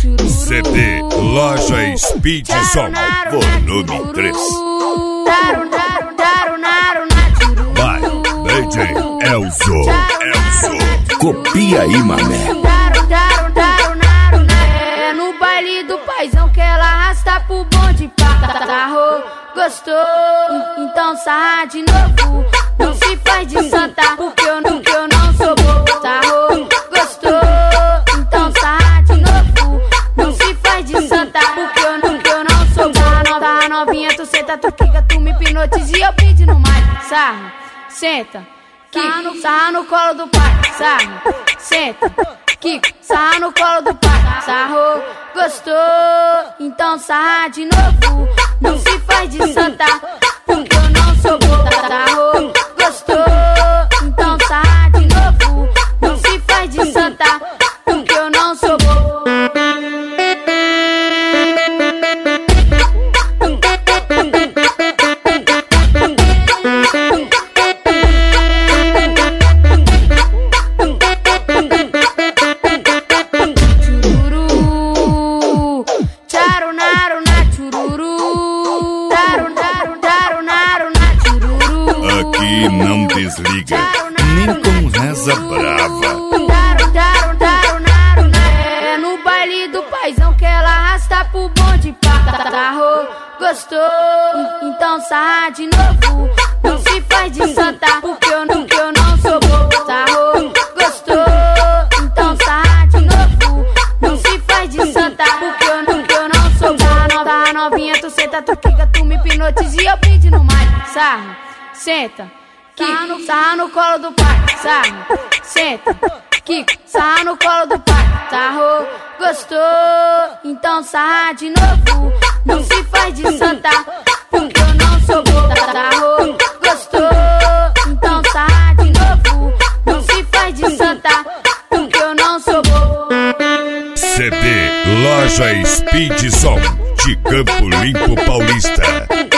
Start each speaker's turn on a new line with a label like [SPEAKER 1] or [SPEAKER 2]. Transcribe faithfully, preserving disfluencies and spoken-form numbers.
[SPEAKER 1] C D Loja Speed Som, volume três. Vai, D J Elzo, Elzo. Copia aí, mané.
[SPEAKER 2] É no baile do paizão que ela arrasta pro bonde. Sarrou, gostou, então sarra de novo. Não se faz de santa, porque eu não, eu não sou bobo. Sarrou, gostou, então sarra de novo. Não se faz de santa, porque eu não, eu não sou bobo. Sarra novinha, tu senta, tu quica, tu me hipnotiza e eu pedi no mar. Sarra, senta, quica, sarra no colo do pai. Sarra, senta, quica, sarra no colo do pai. Sarrou, gostou, então sarra de novo. Não se faz de santa, porque eu não sou bobo. Sarrou, gostou, então sarra de novo. Não se faz de santa, porque eu não sou bobo.
[SPEAKER 1] Aqui não desliga, nem com reza brava.
[SPEAKER 2] É no baile do paizão que ela arrasta pro bonde. Sarrou, gostou, então sarra de novo. Não se faz de santa, porque eu não, eu não sou bobo. Sarrou, gostou, então sarra de novo. Não se faz de santa, porque eu não, eu não sou bobo. Sarra novinha, tu senta, tu quica, tu me hipnotiza e eu pedi no mar. Sarra, senta, quica, sarra no colo do pai. Sarra, senta, quica, sarra no colo do pai. Sarrou, gostou, então sarra de novo. Não se faz de santa, porque eu não sou bobo. Sarrou, gostou, então sarra de novo. Não se faz de santa, porque eu não sou bobo.
[SPEAKER 1] C D Loja Speed Som, de Campo Limpo Paulista.